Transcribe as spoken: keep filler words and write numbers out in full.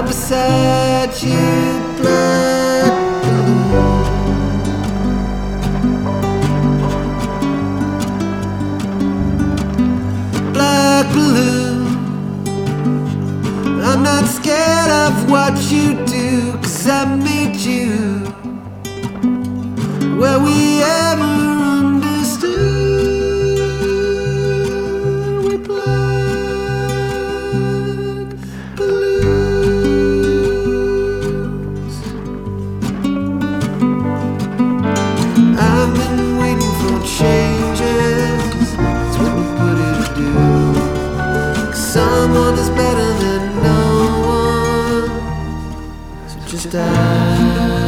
I'm beside you, black balloon. Black balloon, I'm not scared of what you do, 'cause I made you where we ever understood. With black balloons, I've been waiting for changes. That's what we put it to do. 'Cause someone is better than no one, so just die.